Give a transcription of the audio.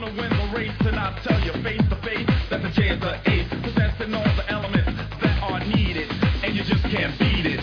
gonna win the race, and I tell you face to face that the J is the ace, possessing all the elements that are needed, and you just can't beat it.